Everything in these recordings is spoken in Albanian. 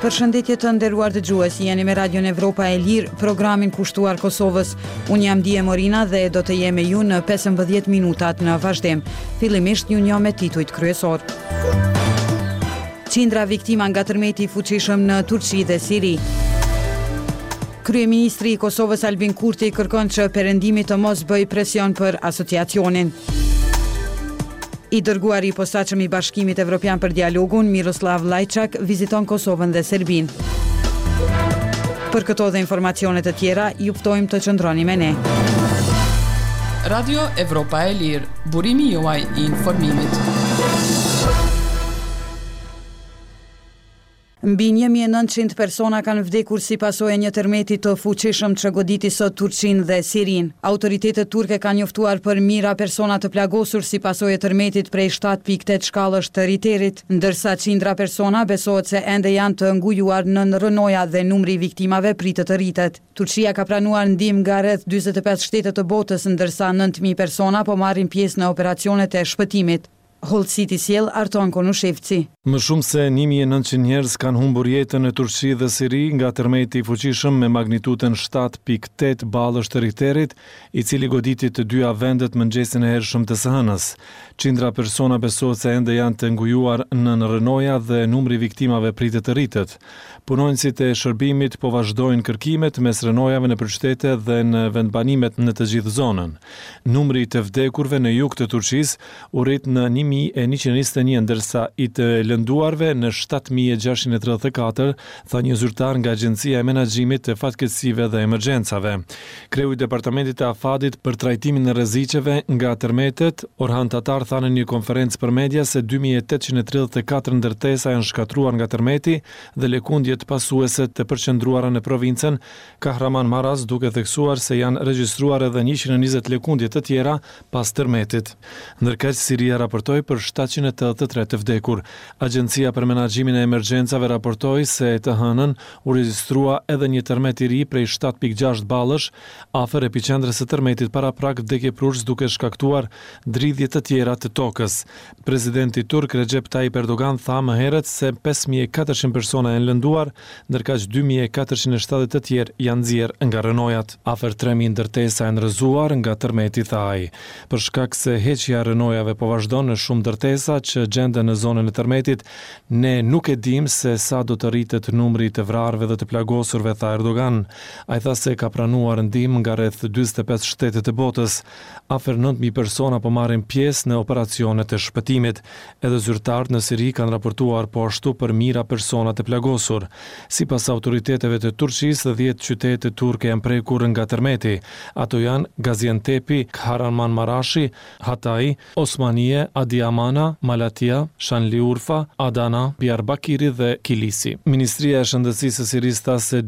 Përshëndetje të nderuar dëgjues, jeni me Radion Evropa e Lirë, programin kushtuar Kosovës. Unë jam Dije Morina dhe do të jem me ju në 15 minutat në vazhdim. Fillimisht një njoh me titujt kryesor. Qindra viktima nga tërmeti i fuqishëm në Turqi dhe Siri. Kryeministri i Kosovës Albin Kurti kërkon që perëndimi të mos bëj presion për asociacionin. I dërguari i posaçëm i Bashkimit Evropian për dialogun, Miroslav Lajçak, viziton Kosovën dhe Serbinë. Për këto dhe informacionet të tjera, ju ftojmë të qëndroni me ne. Radio Evropa e Lirë, burimi juaj i informimit. Mbi 1900 persona kanë vdekur si pasojë e një tërmeti të fuqishëm që goditi sot Turqinë dhe Sirinë. Autoritetet turke kanë njoftuar për mijëra persona të plagosur si pasojë e tërmetit prej 7.8 shkallësh të Richterit, ndërsa qindra persona besohet se ende janë të ngujuar nën rënoja dhe numri i viktimave pritet të rritet. Turqia ka pranuar ndihmë nga rreth 45 shtete të botës, ndërsa 9.000 persona po marrin pjesë në operacionet e shpëtimit. Holt City sjell Arton Konushevci. Më shumë se 1900 njerëz kanë humbur jetën në Turqi dhe Siri nga tërmeti i fuqishëm me magnitudën 7.8 ballësh të Richterit, i cili goditi të dyja vendet mëngjesin e hershëm të së hënës. Qindra persona besohet se ende janë të ngujuar në rënoja dhe numri i viktimave pritet të rritet. Punonjësit e shërbimit po vazhdojnë kërkimet mes rënojave në qytete dhe në vendbanimet në të gjithë zonën. Numri i të vdekurve në jug të Turqisë u rrit në 1121, ndërsa i të lënduarve në 7634, tha një zyrtar nga Agjencia e Menaxhimit të Fatkeqësive dhe Emergjencave. Kreu i Departamentit të Afadit për trajtimin e rreziqeve nga tërmetet, Orhan Tatar, tha në një konferencë për media se 2834 ndërtesa janë shkatruar nga tërmeti dhe lëkundjet pasuese të përqendruara në provincën Kahramanmaras, duke theksuar se janë regjistruar edhe 120 lëkundje të tjera pas tërmetit. Ndërkaq Siria raportoi për 783 të vdekur. Agjencia për Menaxhimin e Emergjencave raportoi se të hënën u regjistrua edhe një tërmet i ri prej 7.6 ballësh afër epiqendrës së tërmetit paraprak vdekje prurës, duke shkaktuar dridhje të tjera të tokës. Presidenti turk Recep Tayyip Erdogan tha më herët se 5400 persona janë lënduar, ndërkaq 2470 të tjerë janë nxjerrë nga rënojat. Afër 3000 ndërtesa janë rrëzuar nga tërmeti, tha ai. Për shkak se heqja e rënojave po vazhdon në shumë ndërtesa që gjenden në zonën e tërmetit, ne nuk e dim se sa do të rritet numri të vrarëve dhe të plagosurve, tha Erdogan. Ai tha se ka pranuar ndihmë nga rreth 45 shtete të botës. Afër 9000 persona po marrin pjesë në operacionet e shpëtimit. Edhe zyrtarët në Siri kanë raportuar po ashtu për mijëra persona të plagosur. Sipas autoriteteve të Turqisë, 10 qytete turke janë prekur nga tërmeti. Ato janë Gaziantepi, Kahramanmarashi, Hatay, Osmaniye, Adiamana, Malatya, Shanliurfa, Adana, Diyarbakiri dhe Kilisi. Ministria e Shëndetësisë së Sirisë tha se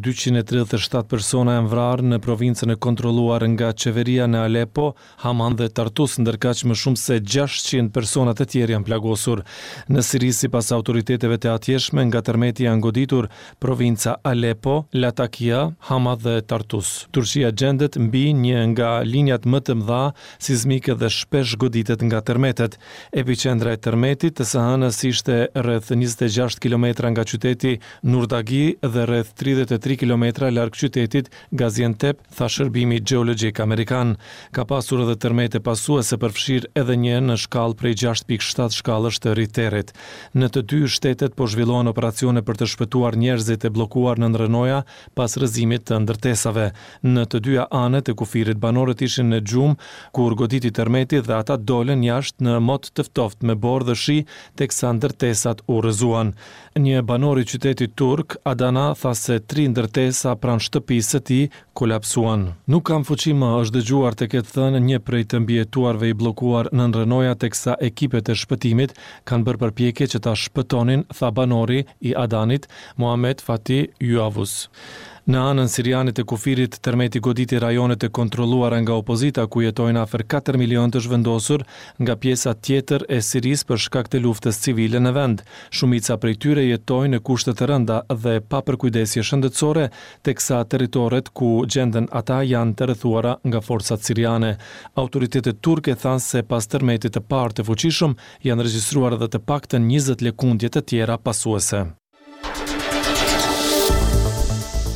237 persona janë vrarë në provincën e kontrolluar nga qeveria në Aleppo, Haman dhe Tartus, ndërkaq më shumë se 600 persona të tjerë janë plagosur. Në Siri, sipas autoriteteve të atjeshme, nga tërmeti janë goditur provinca Aleppo, Latakia, Hama dhe Tartus. Turqia gjendet mbi një nga linjat më të mëdha sismike dhe shpesh goditet nga tërmetet. Epiqendra e tërmetit të së hënës ishte rreth 26 km nga qyteti Nurdagi dhe rreth 33 km larg qytetit Gaziantep, tha shërbimi gjeologjik amerikan. Ka pasur edhe tërmete pasuese, përfshirë edhe një në shkallë prej 6.7 shkallësh të Richterit. Në të dy shtetet po zhvillohen operacione për të shpëtuar njerëzit e bllokuar në rënoja pas rrëzimit të ndërtesave. Në të dyja anet e kufirit banorët ishin në xhumë kur goditi tërmeti dhe ata dolën jashtë në mot të ftoft me borë dhe shi, teksa ndërtesat u rrëzuan. Një banor i qytetit turk, Adana, tha se 3 ndërtesa pranë shtëpisë së tij kolapsuan. Nuk kam fuqi më, është dëgjuar të ketë thënë një prej të mbijetuarve i bllokuar në rënoja, teksa ekipet e shpëtimit kanë bërë përpjekje që ta shpëtonin, tha banori i Adanit, Muhamet Fati Yuavus. Në anën siriane të kufirit, tërmeti goditi rajonet e kontrolluara nga opozita, ku jetojnë afër 4 milion të zhvendosur nga pjesa tjetër e Sirisë për shkak të luftës civile në vend. Shumica prej tyre jetojnë në kushte të rënda dhe pa përkujdesje shëndetësore, teksa territoret ku gjenden ata janë të rrethuara nga forcat siriane. Autoritetet turke thanë se pas tërmetit të parë të fuqishëm janë regjistruar edhe të paktën 20 lëkundje të tjera pasuese.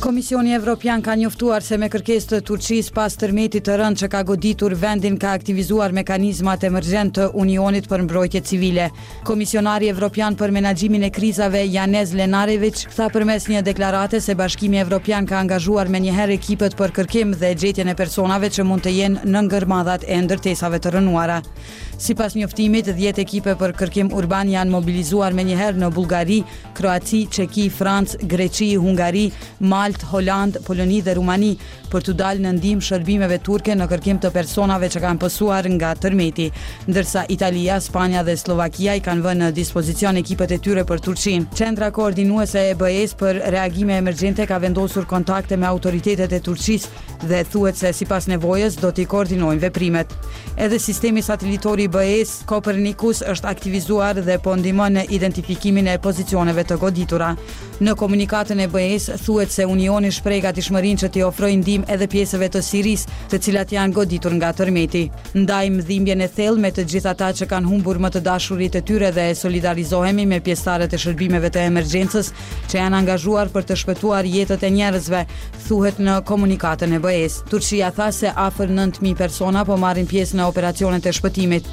Komisioni Evropian ka njoftuar se me kërkesë të Turqisë pas tërmetit të rënd që ka goditur vendin ka aktivizuar mekanizmat emergjent të Unionit për mbrojtje civile. Komisionari Evropian për menaxhimin e krizave Janez Lenarević tha përmes një deklarate se Bashkimi Evropian ka angazhuar menjëherë ekipet për kërkim dhe gjetjen e personave që mund të jenë në ngërmadhat e ndërtesave të rënuara. Sipas njoftimit, 10 ekipe për kërkim urban janë mobilizuar menjëherë në Bullgari, Kroaci, Çeki, Francë, Greqi, Hungari, Maltë, Holand, Poloni dhe Rumani për të dalë në ndihmë shërbimeve turke në kërkim të personave që kanë pësuar nga tërmeti, ndërsa Italia, Spanja dhe Slovakia i kanë vënë në dispozicion ekipet e tyre për Turqinë. Qendra koordinuese e BE-s për reagime emergjente ka vendosur kontakte me autoritetet e Turqisë dhe thuhet se sipas nevojës do t'i koordinojnë veprimet. Edhe sistemi satelitori i BE-s Copernicus është aktivizuar dhe po ndihmon në identifikimin e pozicioneve të goditura. Në komunikatën e BE-s thuhet se Unioni shpreh gatishmërinë që t'i ofrojë ndihmë edhe pjesëve të Sirisë, të cilat janë goditur nga tërmeti. Ndajmë dhimbjen e thellë me të gjithë ata që kanë humbur më të dashurit e tyre dhe solidarizohemi me pjesëtarët e shërbimeve të emergjencës që janë angazhuar për të shpëtuar jetët e njerëzve, thuhet në komunikatën e BE-s. Turqia tha se afër 9.000 persona po marrin pjesë në operacionet e shpëtimit.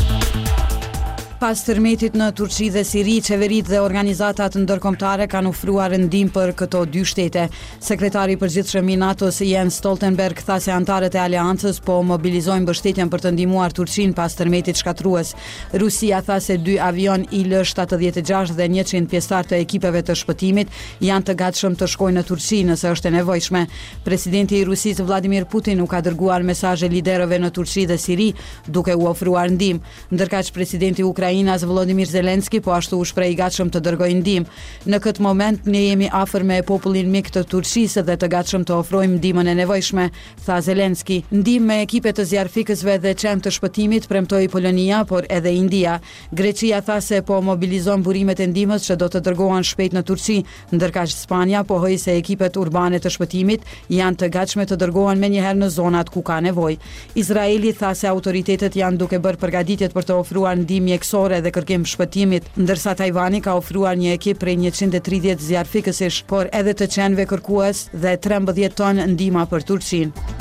Pas tërmetit në Turqi dhe Siri, qeveritë dhe organizatat ndërkombëtare kanë ofruar ndihmë për këto dy shtete. Sekretari i përgjithshëm i NATO-s Jens Stoltenberg tha se antarët e aleancës po mobilizojnë mbështetjen për të ndihmuar Turqinë pas tërmetit shkatrues. Rusia tha se 2 avion Il-76 dhe 100 pjesëtar të ekipeve të shpëtimit janë të gatshëm të shkojnë në Turqi nëse është e nevojshme. Presidenti i Rusisë Vladimir Putin u ka dërguar mesazhe liderëve në Turqi dhe Siri duke u ofruar ndihmë, ndërkaq presidenti Ukrainas Volodymyr Zelenski po ashtu u shpreh i gatshëm të dërgojë ndihmë. Në këtë moment ne jemi afër me popullin mik të Turqisë dhe të gatshëm të ofrojmë ndihmën e nevojshme, tha Zelenski. Ndihmë me ekipe të zjarfikësve dhe qend të shpëtimit premtoi Polonia, por edhe India. Greqia tha se po mobilizon burimet e ndihmës që do të dërgohen shpejt në Turqi, ndërkaq Spanja pohoi se ekipet urbane të shpëtimit janë të gatshme të dërgohen menjëherë në zonat ku ka nevojë. Izraeli tha se autoritetet janë duke bërë përgatitjet për të ofruar ndihmë mjekësore dhe kërkim shpëtimit, ndërsa Tajvani ka ofruar një ekip prej 130 zjarfikësish, por edhe të qenve kërkues dhe 13 tonë ndihma për Turqinë.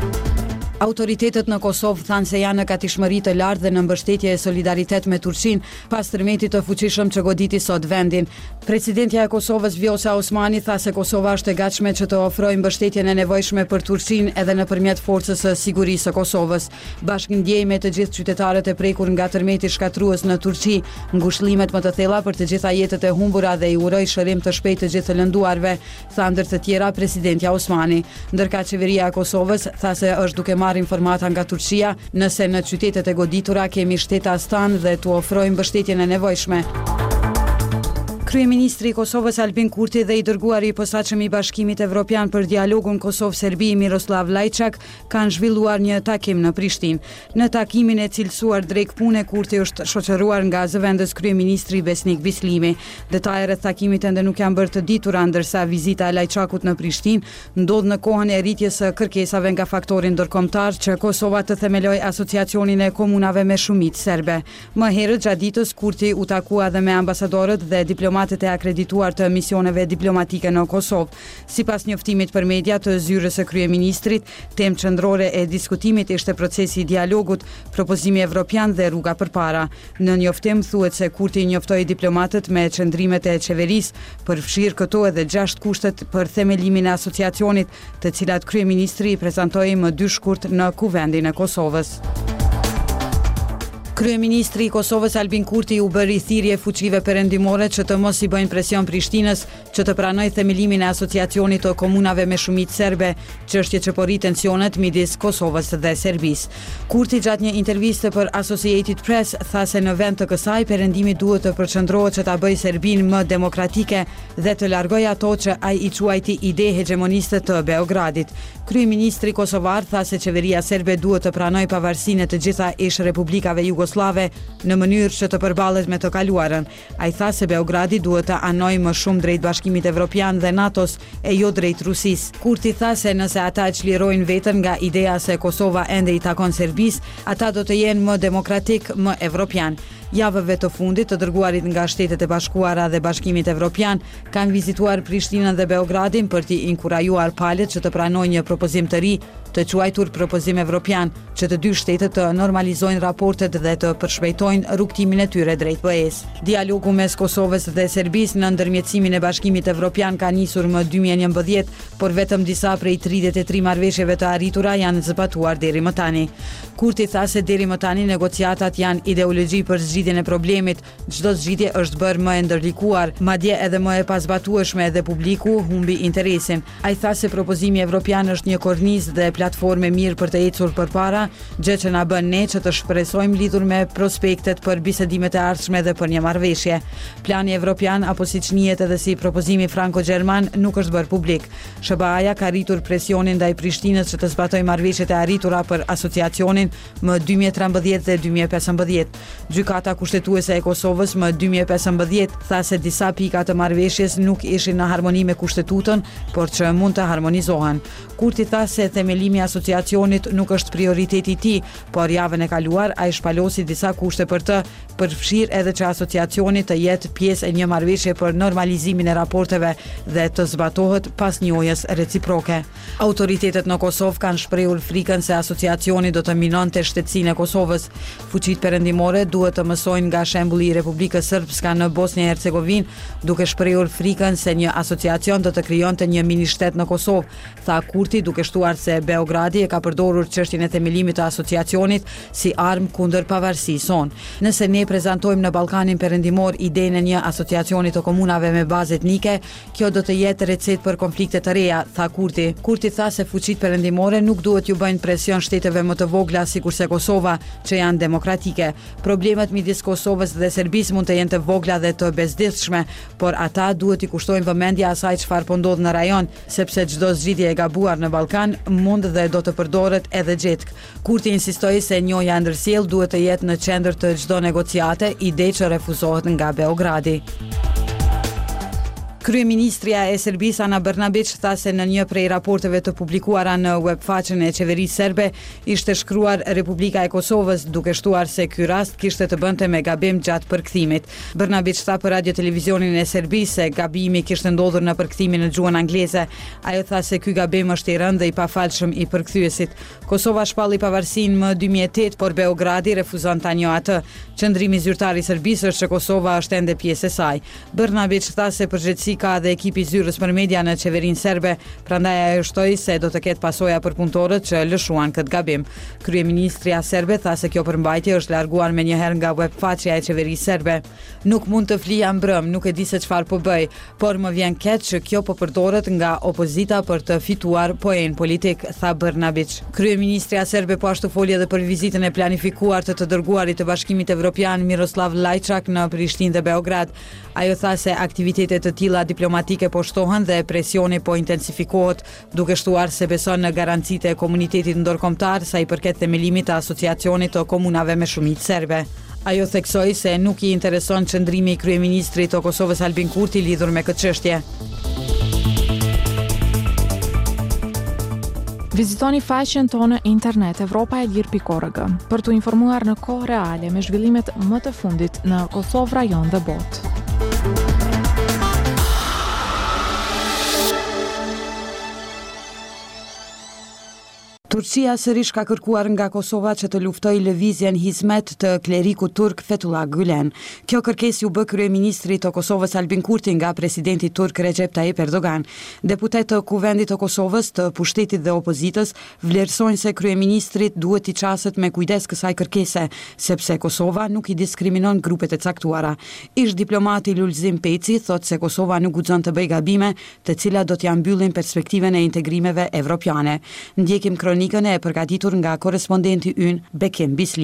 Autoritetet në Kosovë thanë se janë në gatishmëri të lartë dhe në mbështetje e solidaritet me Turqinë pas tërmetit të fuqishëm që goditi sot vendin. Presidentja e Kosovës Vjosa Osmani tha se Kosova është e gatshme që të ofrojë mbështetjen e nevojshme për Turqinë edhe nëpërmjet forcës së sigurisë së Kosovës. Bashkëndjej me të gjithë qytetarët e prekur nga tërmeti shkatrues në Turqi, ngushëllimet më të thella për të gjitha jetët e humbura dhe i uroj shërim të shpejtë të gjithë të lënduarve, tha ndër të tjera presidentja Osmani. Ndërka qeveria e Kosovës tha se është duke marrë informata nga Turqia nëse në qytetet e goditura kemi shteta stan dhe t'u ofrojmë mbështetjen e nevojshme. Kryeministri i Kosovës Albin Kurti dhe i dërguari i posaçëm i Bashkimit Evropian për dialogun Kosovë-Serbi Miroslav Lajçak kanë zhvilluar një takim në Prishtinë. Në takimin e cilësuar drejt pune, Kurti është shoqëruar nga zëvendës kryeministri Besnik Bislimi. Detajet rreth takimit ende nuk janë bërë të ditura, ndërsa vizita e Lajçakut në Prishtinë ndodh në kohën e rritjes së kërkesave nga faktori ndërkombëtar që Kosova të themelojë asociacionin e komunave me shumicë serbe. Më herët gjatë ditës Kurti u takua edhe me ambasadorët dhe diplomatët e akredituar të misioneve diplomatike në Kosovë. Sipas njoftimit për media të zyrës së kryeministrit, temë qendrore e diskutimit ishte procesi i dialogut, propozimi evropian dhe rruga përpara. Në njoftim thuhet se Kurti njoftoi diplomatët me qendrimet e qeverisë, përfshirë këto edhe 6 kushtet për themelimin e asociacionit, të cilat kryeministri i prezantoi më 2 shkurt në Kuvendin e Kosovës. Kryeministri i Kosovës Albin Kurti u bëri thirrje fuqive perëndimore që të mos i bëjnë presion Prishtinës që të pranojë themelimin e asociacionit të komunave me shumicë serbe, çështje që po rrit tensionet midis Kosovës dhe Serbisë. Kurti gjatë një interviste për Associated Press tha se në vend të kësaj perëndimi duhet të përqendrohet që ta bëjë Serbinë më demokratike dhe të largojë ato që ai i quajti ide hegemoniste të Beogradit. Kryeministri kosovar tha se qeveria serbe duhet të pranojë pavarësinë e të gjitha ish republikave jugoslave në mënyrë që të përballet me të kaluarën. Ai tha se Beogradi duhet të anojë më shumë drejt Bashkimit Evropian dhe NATO-s e jo drejt Rusisë. Kurti tha se nëse ata çlirojnë veten nga ideja se Kosova ende i takon Serbisë, ata do të jenë më demokratik, më evropian. Javëve të fundit të dërguarit nga Shtetet e Bashkuara dhe Bashkimit Evropian kanë vizituar Prishtinën dhe Beogradin për t'i inkurajuar palët që të pranojnë një propozim të ri, të quajtur propozim evropian, që të dy shtetet të normalizojnë raportet dhe të përshpejtojnë rrugtimin e tyre drejt BE-s. Dialogu mes Kosovës dhe Serbisë në ndërmjetësimin e Bashkimit Evropian ka nisur më 2011, por vetëm disa prej 33 marrëveshjeve të arritura janë zbatuar deri më tani. Kurti tha se deri më tani negociatat janë ideologji për zgjidhjen e problemit, çdo zgjidhje është bërë më e ndërlikuar, madje edhe më e pazbatueshme dhe publiku humbi interesin. Ai tha se propozimi evropian është një kornizë dhe platformë mirë për të ecur përpara, gjë që na bën ne që të shpresojmë lidhur me prospektet për bisedimet e ardhshme dhe për një marrëveshje. Plani evropian, apo siç njihet edhe si propozimi franko-gjerman, nuk është bërë publik. SBA-ja ka rritur presionin ndaj Prishtinës që të zbatojë marrëveshjet e arritura për asociacionin më 2013 dhe 2015. Gjykata kushtetuese e Kosovës më 2015 tha se disa pika të marrëveshjes nuk ishin në harmoni me kushtetutën, por që mund të harmonizohen. Kurti tha se themelimi i asociacionit nuk është prioriteti i tij, por javën e kaluar ai shpalosi disa kushte për të përfshirë edhe që asociacioni të jetë pjesë e një marrëveshje për normalizimin e raporteve dhe të zbatohet pas njohjes reciproke. Autoritetet në Kosovë kanë shprehur frikën se asociacioni do të minonte shtetësinë e Kosovës. Fuqitë perëndimore duhet të mësojnë nga shembulli i Republikës Srpska në Bosnjë e Hercegovinë, duke shprehur frikën se një asociacion do të krijonte një mini shtet në Kosovë, tha Kurti, duke shtuar se Beogradi e ka përdorur çështjen e themelimit të asociacionit si armë kundër pavarësisë son. Nëse ne prezantojmë në Ballkanin Perëndimor idenë e një asociacioni të komunave me bazë etnike, kjo do të jetë recetë për konflikte të reja, tha Kurti. Kurti tha se fuqitë perëndimore nuk duhet ju bëjnë presion shteteve më të vogla sikurse Kosova, që janë demokratike. Problemet midis Kosovës dhe Serbisë mund të jenë të vogla dhe të bezdishme, por ata duhet i kushtojnë vëmendje asaj çfarë po ndodh në rajon, sepse çdo zgjidhje e gabuar në Ballkan mund dhe do të përdoret edhe gjetk. Kurti insistoi se njohja ndërsjell duhet të jetë në qendër të çdo negociate, ide që refuzohet nga Beogradi. Kryeministria e Serbisë Ana Brnabić tha se në një prej raporteve të publikuara në webfaqen e qeverisë serbe ishte shkruar Republika e Kosovës, duke shtuar se ky rast kishte të bënte me gabim gjatë përkthimit. Brnabić tha për radio televizionin e Serbisë se gabimi kishte ndodhur në përkthimin në gjuhën angleze. Ajo tha se ky gabim është i rëndë dhe i pafalshëm i përkthyesit. Kosova shpalli pavarësinë më 2008, por Beogradi refuzon ta njohë atë. Qëndrimi zyrtar i Serbisë është që Kosova është ende pjesë e saj. Brnabić tha se përgjegjësi ka dhe ekipi zyrës për media në qeverinë serbe, prandaj ajo shtoi se do të ketë pasoja për punëtorët që lëshuan këtë gabim. Kryeministria serbe tha se kjo përmbajtje është larguar menjëherë nga webfaqja e qeverisë serbe. Nuk mund të flija mbrëm, nuk e di se çfarë po bëj, por më vjen keq që kjo po përdoret nga opozita për të fituar poen politik, tha Brnabić. Kryeministria serbe po ashtu foli edhe për vizitën e planifikuar të dërguarit të Bashkimit Evropian Miroslav Lajçak në Prishtinë dhe Beograd. Ajo tha se aktivitetet të tilla diplomatike po shtohen dhe presioni po intensifikohet, duke shtuar se beson në garancitë e komunitetit ndërkombëtar sa i përket themelimit të asociacionit të komunave me shumicë serbe. Ajo theksoi se nuk i intereson çndrimi i kryeministrit të Kosovës Albin Kurti lidhur me këtë çështje. Vizitoni faqen tonë internet evropaelir.org për të informuar në kohë reale me zhvillimet më të fundit në Kosovë, rajon dhe botë. Turqia sërish ka kërkuar nga Kosova që të luftojë lëvizjen Hizmet të klerikut turk Fethullah Gülen. Kjo kërkesë u bë kryeministrit të Kosovës Albin Kurti nga presidenti turk Recep Tayyip Erdogan. Deputet të Kuvendit të Kosovës, të pushtetit dhe opozitës vlerësojnë se kryeministrit duhet i qaset me kujdes kësaj kërkese, sepse Kosova nuk i diskriminon grupet e caktuara. Ish diplomati Lulzim Peci thot se Kosova nuk guxon të bëjë gabime, të cilat do t'ja mbyllin perspektiven e integrimeve evropiane. Ndjekim kronikën e përgatitur nga korespondenti ynë Bekim Bislimi.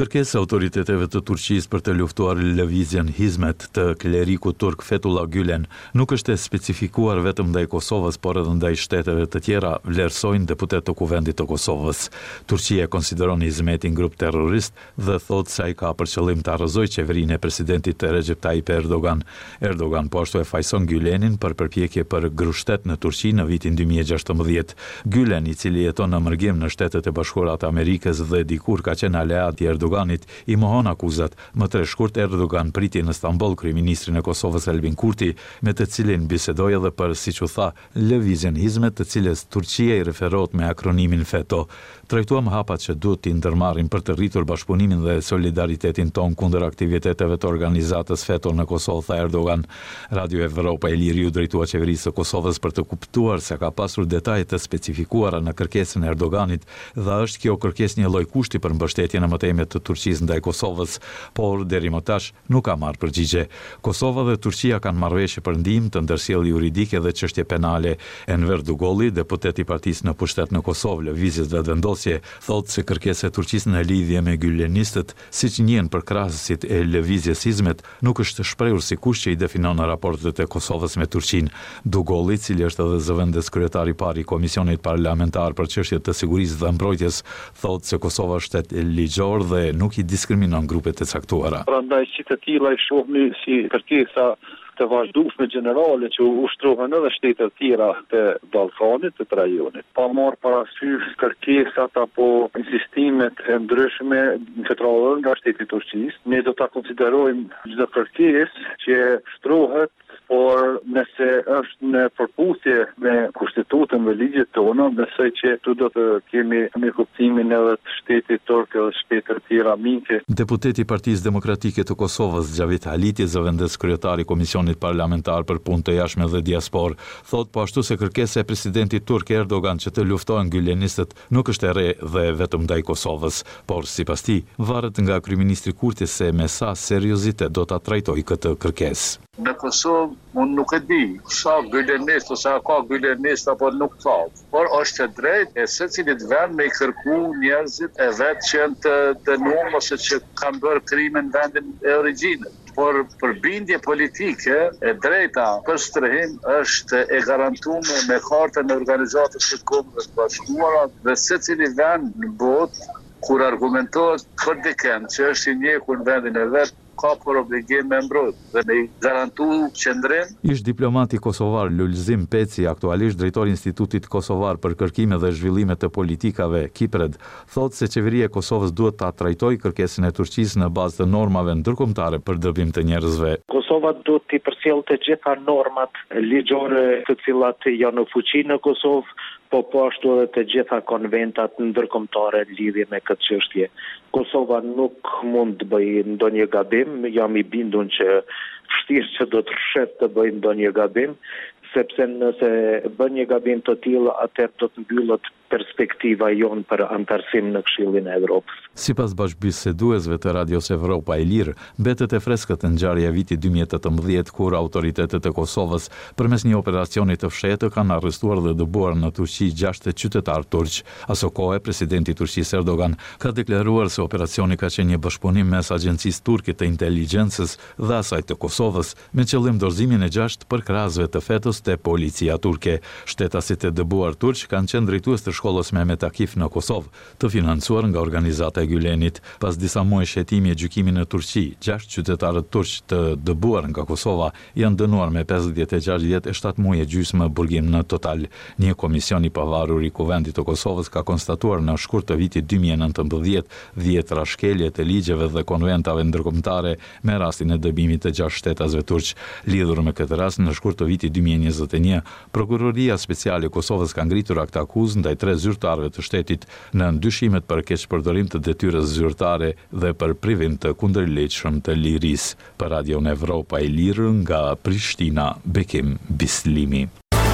Kërkesa e autoriteteve të Turqisë për të luftuar lëvizjen Hizmet të klerikut turk Fethullah Gülen nuk është e specifikuar vetëm ndaj Kosovës, por edhe ndaj shteteve të tjera, vlerësojnë deputet të Kuvendit të Kosovës. Turqia e konsideron Hizmetin grup terrorist dhe thotë se ai ka për qëllim të arrëzojë qeverinë e presidentit Recep Tayyip Erdogan. Erdogan po ashtu e fajson Gülenin për përpjekje për grushtet në Turqi në vitin 2016. Gülen, i cili jeton në mërgim në Shtetet e Bashkuara të Amerikës dhe dikur ka qenë aleat i Erdoganit, i mohon akuzat. Më tre shkurt Erdogan priti në Stamboll kryeministrin e Kosovës Albin Kurti, me të cilin bisedoi edhe për, siç u tha, lëvizjen Hizmet, të cilës Turqia i referohet me akronimin FETO. Trajtuam hapat që duhet t'i ndërmarrin për të rritur bashkëpunimin dhe solidaritetin ton kundër aktiviteteve të organizatës FETO në Kosovë, tha Erdogan. Radio Evropa e Liri u drejtua qeverisë së Kosovës për të kuptuar se ka pasur detaje të specifikuara në kërkesën e Erdoganit dhe është kjo kërkesë një lloj kushti për mbështetjen e mëtejmet të Turqisë ndaj Kosovës, por deri më tash nuk ka marrë përgjigje. Kosova dhe Turqia kanë marrëveshje për ndihmë të ndërsjellë juridike dhe çështje penale. Enver Dugolli, deputet i partisë në pushtet në Kosovë, lëvizjes dhe vendosje, thotë se kërkesa e Turqisë në lidhje me gylenistët, siç njihen përkrahësit e lëvizjes Hizmet, nuk është shprehur si kusht që i definon në raportet e Kosovës me Turqinë. Dugolli, i cili është edhe zëvendës kryetari i parë i Komisionit Parlamentar për çështjet të sigurisë dhe mbrojtjes, thotë se Kosova është shtet ligjor dhe nuk i diskriminon grupet e caktuara. Prandaj si të tilla i shohmi si kërkesa të vazhdueshme gjenerale që ushtrohen edhe shtete të tjera të Ballkanit, të rajonit. Pa marrë parasysh kërkesat apo insistimet e ndryshme që trajtohen nga shteti i Turqisë, ne do ta konsiderojmë çdo kërkesë që shtrohet, por nëse është në përputhje me kushtetutën dhe ligjet tona, besoj që tu do të kemi në kuptimin edhe të shtetit turk dhe shtetet të tjera mike. Deputeti i Partisë Demokratike të Kosovës, Xhavit Haliti, zëvendës kryetari i Komisionit Parlamentar për Punë të Jashtme dhe Diasporë, thotë po ashtu se kërkesa e presidentit turk Erdogan që të luftojnë gylenistët nuk është e re dhe vetëm ndaj Kosovës, por sipas tij varet nga kryeministri Kurti se me sa seriozitet do ta trajtojë këtë kërkesë. Në Kosovë, unë nuk e di sa gylenist ose ka gylenist apo nuk ka, por është e drejtë e secilit vend me i kërku njerëzit e vetë që janë të dënuar ose që kanë bërë krime në vendin e origjinës. Por për bindje politike e drejta për strehim është e garantuar me Kartën e Organizatës së Kombeve të Bashkuara dhe secili vend në botë kur argumentohet për dikën që është i njekur në vendin e vet, ka për obligim me mbrojtje dhe me garantu qëndrim. Ish diplomati kosovar Lulzim Peci, aktualisht drejtori i Institutit Kosovar për kërkime dhe zhvillime të politikave Kipred, thotë se qeveria e Kosovës duhet ta trajtojë kërkesën e Turqisë në bazë të normave ndërkombëtare për dëbim të njerëzve. Kosova duhet të përcjellë të gjitha normat ligjore të cilat janë në fuqi në Kosovë, po ashtu edhe të gjitha konventat ndërkombëtare në lidhje me këtë çështje. Kosova nuk mund të bëjë ndonjë gabim, jam i bindur që vështirë që do të rrshet të bëjë ndonjë gabim, sepse nëse bën një gabim të tillë, atëherë do të mbyllet perspektiva jonë për antarësim në Këshillin e Evropës. Sipas bashkëbiseduesve të Radios Evropa e Lirë, mbetet e freskët ngjarja e vitit 2018 kur autoritetet e Kosovës përmes një operacioni të fshehtë kanë arrestuar dhe dëbuar në Turqi 6 qytetar turq. Aso kohë presidenti i Turqisë Erdogan ka deklaruar se operacioni ka qenë një bashkëpunim mes agjencisë turke të inteligjencës dhe asaj të Kosovës, me qëllim dorëzimin e 6 përkrahasve të FETO-s te policia turke. Shtetasit e dëbuar turq kanë qenë drejtues të shkollës Mehmet Akif në Kosovë, të financuar nga organizata e Gülenit. Pas disa muajsh hetimi e gjykimit në Turqi, 6 qytetarët turq të dëbuar nga Kosova janë dënuar me 56 vjet e 7 muaj e gjysmë burgim në total. Një komision i pavarur i Kuvendit të Kosovës ka konstatuar në shkurt të vitit 2019 10 rashkelje të ligjeve dhe konventave ndërkombëtare me rastin e dëbimit të 6 shtetasve turq. Lidhur me këtë rast, në shkurt të vitit 2021, Prokuroria Speciale e Kosovës ka ngritur akt akuzë ndaj 3 zyrtarëve të shtetit në ndyshimet për keqpërdorim të detyrës zyrtare dhe për privim të kundërligjshëm të lirisë. Për Radio Evropa e Lirë nga Prishtina, Bekim Bislimi.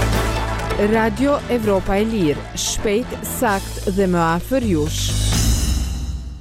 Radio Evropa e Lirë, shpejt, sakt dhe më afër jush.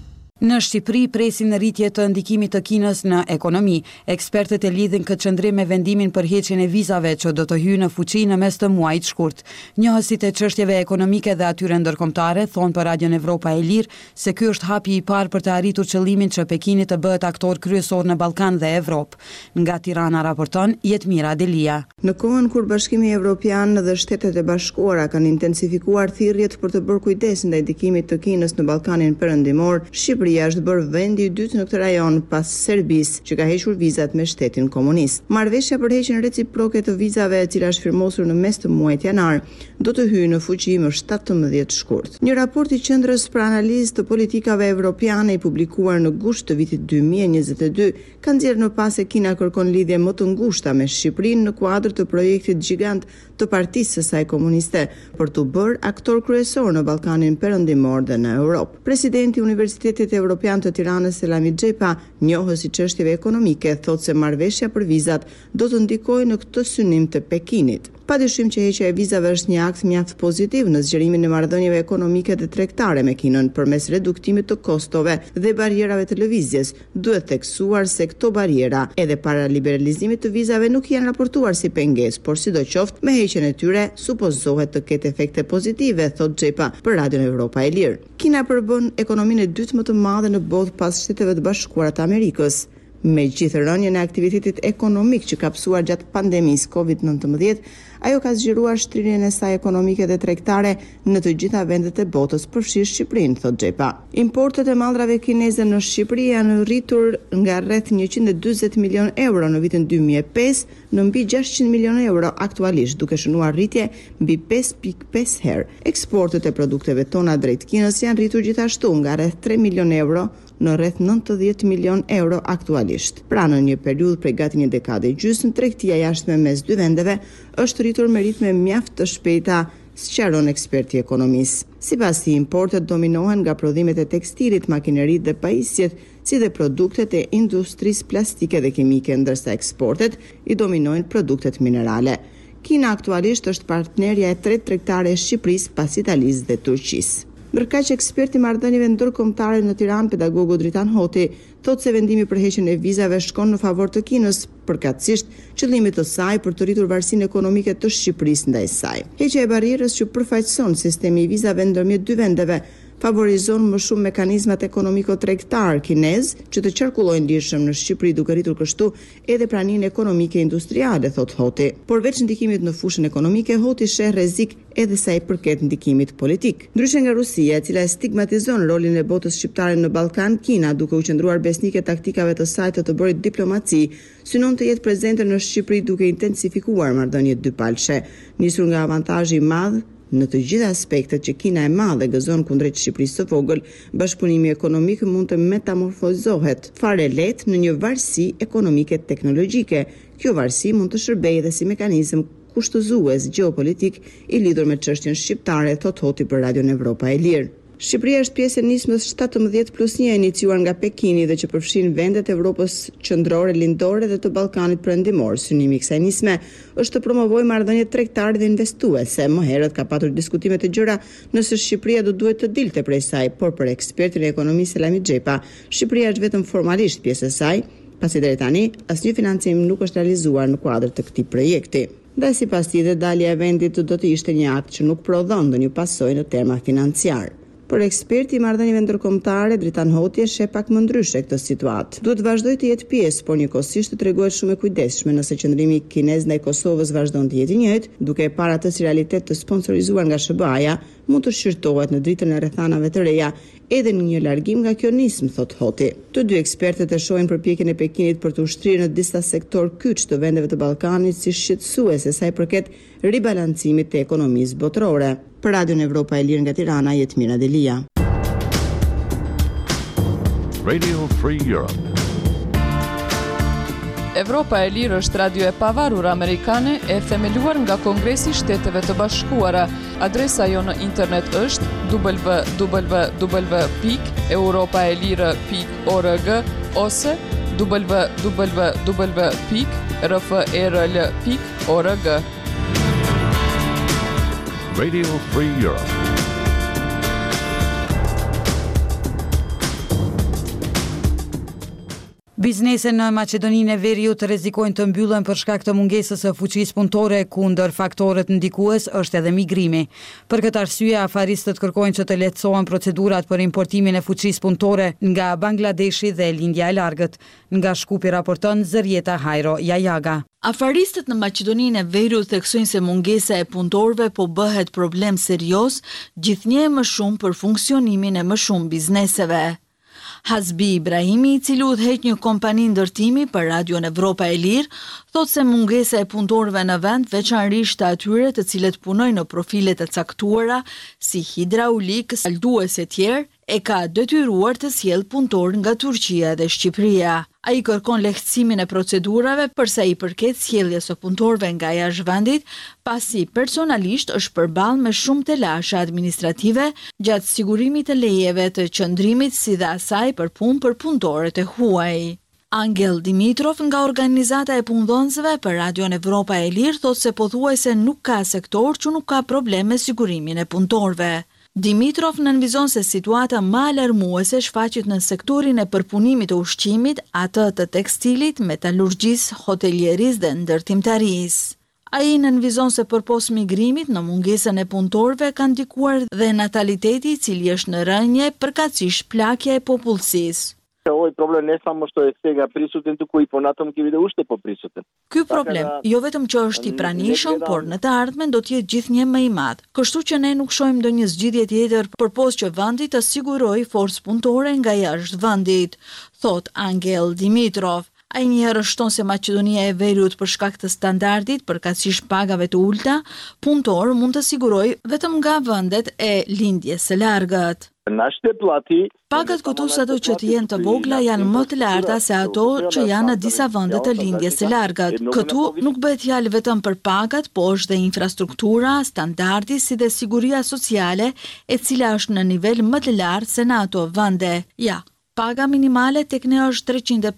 Në Shqipëri presin rritje të ndikimit të Kinës në ekonomi. Ekspertët e lidhin këtë qëndrim me vendimin për heqjen e vizave që do të hyjë në fuqi në mes të muajit shkurt. Njohësit e çështjeve ekonomike dhe atyre ndërkombëtare thonë për Radion Evropa e Lirë se ky është hapi i parë për të arritur qëllimin që Pekini të bëhet aktor kryesor në Ballkan dhe Evropë. Nga Tirana raporton Jetmira Delia. Në kohën kur Bashkimi Evropian dhe Shtetet e Bashkuara kanë intensifikuar thirrjet për të bërë kujdes ndaj ndikimit të Kinës në Ballkanin Perëndimor, Shqipëria është bërë vendi i dytë në këtë rajon pas Serbisë, që ka hequr vizat me shtetin komunist. Marrëveshja për heqjen reciproke të vizave, e cila është firmosur në mes të muajit janar, do të hyjë në fuqi më 17 shkurt. Një raport i Qendrës për Analizë të Politikave Evropiane i publikuar në gusht të vitit 2022 ka nxjerrë në pas se Kina kërkon lidhje më të ngushta me Shqipërinë në kuadër të projektit gjigant të partisë së saj komuniste për të bërë aktor kryesor në Ballkanin Perëndimor dhe në Europë. Presidenti i Universitetit Evropian të Tiranës, Selami Xhepa, njohës i çështjeve ekonomike, thotë se marrëveshja për vizat do të ndikojë në këtë synim të Pekinit. Padyshim që heqja e vizave është një akt mjaft pozitiv në zgjerimin e marrëdhënieve ekonomike dhe tregtare me Kinën përmes reduktimit të kostove dhe barierave të lëvizjes. Duhet theksuar se këto bariera edhe para liberalizimit të vizave nuk janë raportuar si pengesë, por sidoqoftë me heqjen e tyre supozohet të ketë efekte pozitive, thot Xhepa për Radion Evropa e Lirë. Kina përbën ekonominë e dytë më të madhe në botë pas Shteteve të Bashkuara të Amerikës. Me gjithë rënjën e aktivitetit ekonomik që ka psuar gjatë pandemisë COVID-19, ajo ka zgjeruar shtrirjen e saj ekonomike dhe tregtare në të gjitha vendet e botës, përfshirë Shqipërinë, thot Xhepa. Importet e mallrave kineze në Shqipëri janë rritur nga rreth 140 milion euro në vitin 2005 në mbi 600 milion euro aktualisht, duke shënuar rritje mbi 5.5 herë. Eksportet e produkteve tona drejt Kinës janë rritur gjithashtu nga rreth 3 milion euro në rreth 90 milion euro aktualisht. Pra në një periudhë prej gati një dekade e gjysmë, tregtia jashtme mes dy vendeve është rritur me ritme mjaft të shpejta, sqaron eksperti i ekonomisë. Sipas tij, importet dominohen nga prodhimet e tekstilit, makineritë dhe pajisjet, si dhe produktet e industrisë plastike dhe kimike, ndërsa eksportet i dominojnë produktet minerale. Kina aktualisht është partnerja e tretë tregtare e Shqipërisë pas Italisë dhe Turqisë. Ndërkaq eksperti i marrëdhënieve ndërkombëtare në Tiranë, pedagogu Dritan Hoti, thotë se vendimi për heqjen e vizave shkon në favor të Kinës, përkatësisht qëllimit të saj për të rritur varësinë ekonomike të Shqipërisë ndaj saj. Heqja e barrierës që përfaqëson sistemi i vizave ndërmjet dy vendeve favorizon më shumë mekanizmat ekonomiko-tregtar kinez që të qarkullojnë lirshëm në Shqipëri, duke rritur kështu edhe praninë ekonomike industriale, thot Hoti. Por veç ndikimit në fushën ekonomike, Hoti sheh rrezik edhe sa i përket ndikimit politik. Ndryshe nga Rusia, e cila e stigmatizon rolin e botës shqiptare në Ballkan, Kina, duke u qendruar besnike taktikave të saj të bërit diplomaci, synon të jetë prezente në Shqipëri duke intensifikuar marrëdhëniet dypalshe, nisur nga avantazhi i madh në të gjitha aspektet që Kina e madhe gëzon kundrejt Shqipërisë së vogël. Bashkëpunimi ekonomik mund të metamorfozohet fare lehtë në një varësi ekonomike teknologjike. Kjo varësi mund të shërbejë edhe si mekanizëm kushtëzues gjeopolitik i lidhur me çështjen shqiptare, thot Hoti për Radion Evropa e Lirë. Shqipëria është pjesë e nismës 17+1 iniciuar nga Pekini dhe që përfshin vendet e Evropës qendrore, lindore dhe të Ballkanit Perëndimor. Synimi i kësaj nisme është të promovojë marrëdhënie tregtare dhe investuese. Më herët ka patur diskutime të gjëra nëse Shqipëria do duhet të dilte prej saj, por për ekspertin e ekonomisë Selami Xhepa, Shqipëria është vetëm formalisht pjesë e saj, pasi deri tani asnjë financim nuk është realizuar në kuadër të këtij projekti. Dhe sipas tij, dalja e vendit do të ishte një akt që nuk prodhon ndonjë pasojë në terma financiar. Por eksperti i marrëdhënieve ndërkombëtare Dritan Hoti e sheh pak më ndryshe këtë situatë. Duhet vazhdojë të jetë pjesë, por njëkohësisht të tregohet shumë e kujdesshme nëse qëndrimi kinez ndaj Kosovës vazhdon të jetë i njëjtë, duke e parë atë si realitet të sponsorizuar nga SBA-ja, mund të shqyrtohet në dritën e rrethanave të reja edhe në një largim nga kjo nismë, thot Hoti. Të dy ekspertët e shohin përpjekjen e Pekinit për të ushtrirë në disa sektor kyç të vendeve të Ballkanit si shqetësuese sa i përket ribalancimit të ekonomisë botërore. Për Radion Evropa e Lirë nga Tirana, Jetmira Delia. Radio Free Europe. Evropa e Lirë është radio e pavarur amerikane e themeluar nga Kongresi i Shteteve të Bashkuara. Adresa jo në internet është www.europaelire.org ose www.rferl.org. Radio Free Europe. Biznese në Maqedoninë e Veriut rrezikojnë të mbyllen për shkak të mungesës së fuqisë punëtore, ku ndër faktorët ndikues është edhe migrimi. Për këtë arsye, afaristët kërkojnë që të lehtësohen procedurat për importimin e fuqisë punëtore nga Bangladeshi dhe lindja e largët. Nga Shkupi raporton Zërieta Hajro Jajaga. Afaristët në Maqedoninë e Veriut theksojnë se mungesa e punëtorëve po bëhet problem serioz, gjithnjë më shumë për funksionimin e më shumë bizneseve. Hasbi Ibrahimi, i cili udhëheq një kompani ndërtimi për Radion Evropa e Lirë, thotë se mungesa e punëtorëve në vend, veçanërisht të atyre të cilët punojnë në profilet e caktuara si hidraulik, saldues e tjerë, e ka detyruar të sjellë punëtor nga Turqia dhe Shqipëria. Ai kërkon lehtësimin e procedurave për sa i përket sjelljes së punëtorëve nga jashtë vendit, pasi personalisht është përballë me shumë telashe administrative gjatë sigurimit të lejeve të qëndrimit si dhe asaj për punë për punëtorët e huaj. Angel Dimitrov nga organizata e punëdhënësve për Radion Evropa e Lirë thotë se pothuajse nuk ka sektor që nuk ka problem me sigurimin e punëtorëve. Dimitrov nënvizon se situata më alarmuese shfaqet në sektorin e përpunimit të ushqimit, atë të tekstilit, metalurgjisë, hotelierisë dhe ndërtimtarisë. Ai nënvizon se përpos migrimit në mungesën e punëtorëve ka ndikuar dhe nataliteti, i cili është në rënje, përkatësisht plakja e popullsisë. Ovaj problem ne samo što je svega prisutan, tuku i po natom që vide ušte po prisutan. Ky problem jo vetëm që është i pranishëm, por në të ardhmen do të jetë gjithnjë më i madh. Kështu që ne nuk shohim ndonjë zgjidhje tjetër përpos që vendi të sigurojë forcë punëtore nga jashtë vendit, thot Angel Dimitrov. Ai njëherë shton se Maqedonia e Veriut për shkak të standardit përkatësisht pagave të ulta, punëtor mund të sigurojë vetëm nga vendet e lindjes së largët. Pagat këtu sado që të jenë të vogla janë më të larta se ato që janë në disa vende të lindjes së largët. Këtu nuk bëhet fjalë vetëm për pagat, po është dhe infrastruktura, standardi si dhe siguria sociale, e cila është në nivel më të lartë se në ato vende. Ja, paga minimale tek ne është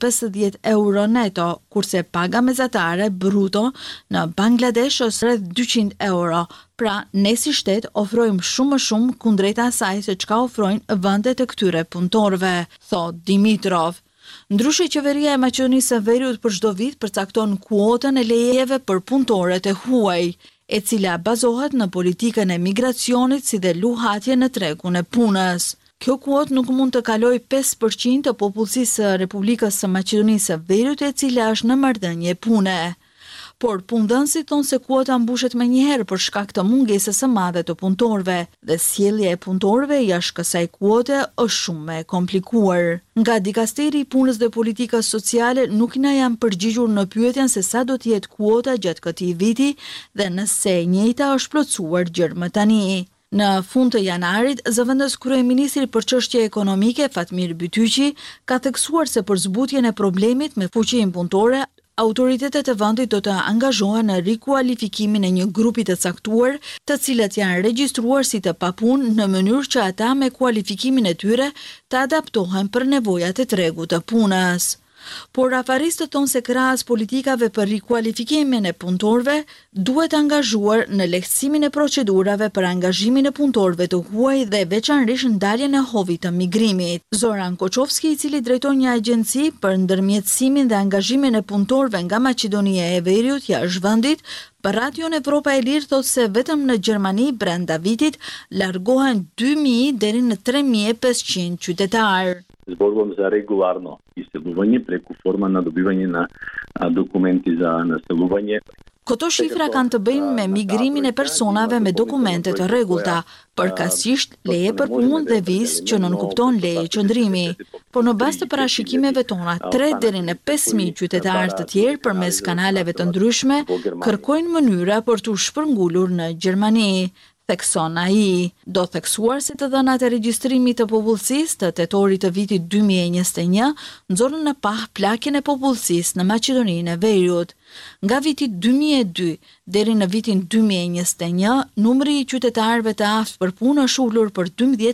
350 euro neto, kurse paga mesatare bruto në Bangladesh është rreth 200 euro. Pra, ne si shtet ofrojmë shumë më shumë kundrejt asaj se çka ofrojnë vendet e këtyre punëtorëve, thot Dimitrov. Ndryshe, qeveria e Maqedonisë së Veriut për çdo vit përcakton kuotën e lejeve për punëtorët e huaj, e cila bazohet në politikën e migracionit si dhe luhatje në tregun e punës. Kjo kuotë nuk mund të kalojë 5% të popullsisë së Republikës së Maqedonisë së Veriut, e cila është në marrëdhënie pune. Por punëdhënësit thonë se kuota mbushet menjëherë për shkak të mungesës së madhe të punëtorëve dhe sjellja e punëtorëve jashtë kësaj kuote është shumë më e komplikuar. Nga Dikasteri i Punës dhe Politikës Sociale nuk na janë përgjigjur në pyetjen se sa do të jetë kuota gjatë këtij viti dhe nëse e njëjta është plotësuar gjërë më tani. Në fund të janarit, zëvendës kryeministri për çështje ekonomike Fatmir Bytyqi ka theksuar se për zbutjen e problemit me fuqinë punëtore, autoritetet e vendit do të angazhohen në rikualifikimin e një grupi të caktuar, të cilët janë regjistruar si të papunë në mënyrë që ata me kualifikimin e tyre të adaptohen për nevojat e tregut të punës. Por afaristët thonë se krahas politikave për rikualifikimin e punëtorëve, duhet angazhuar në lehtësimin e procedurave për angazhimin e punëtorëve të huaj dhe veçanërisht ndaljen e hovit të migrimit. Zoran Koçovski, i cili drejton një agjenci për ndërmjetësimin dhe angazhimin e punëtorëve nga Maqedonia e Veriut jashtë vendit, për Radion Evropa e Lirë thotë se vetëm në Gjermani brenda vitit largohen 2000 deri në 3500 qytetarë. Зборувам за регуларно иселување преку форма на добивање на документи за населување. Këto shifra kanë të bëjnë me migrimin e personave me dokumente të rregullta, përkatësisht leje për punë dhe vizë që nënkupton leje qëndrimi. Por në bazë të parashikimeve tona, 3 deri në 5000 qytetarë të tjerë përmes kanaleve të ndryshme kërkojnë mënyra për t'u shpërngulur në Gjermani. Thekson ai. Do theksuar se të dhënat e regjistrimit të popullsisë të tetorit të vitit 2021 nxorën në pah plakjen e popullsisë në Maqedoninë e Veriut. Nga viti 2002 deri në vitin 2021, numri i qytetarëve të aftë për punë është ulur për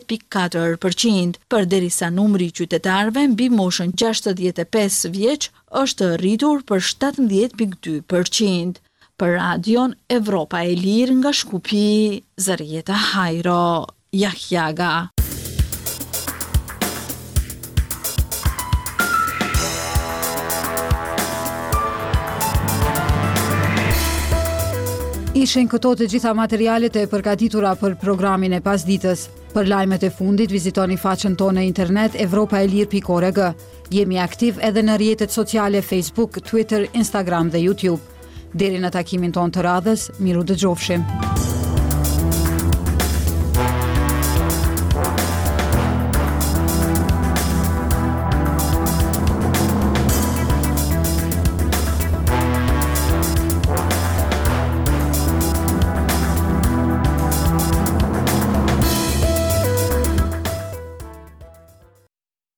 12.4%, përderisa numri i qytetarëve mbi moshën 65 vjeç është rritur për 17.2%. Për Radion Evropa e Lirë nga Shkupi, Zërieta Hajro Jajaga. ishin këto të gjitha materialet e përgatitura për programin e pasditës. Për lajmet e fundit, vizitoni faqen tonë në internet evropaelir.org. Jemi aktiv edhe në rrjetet sociale Facebook, Twitter, Instagram dhe YouTube. Deri në takimin tonë të radhës, miru dëgjofshim.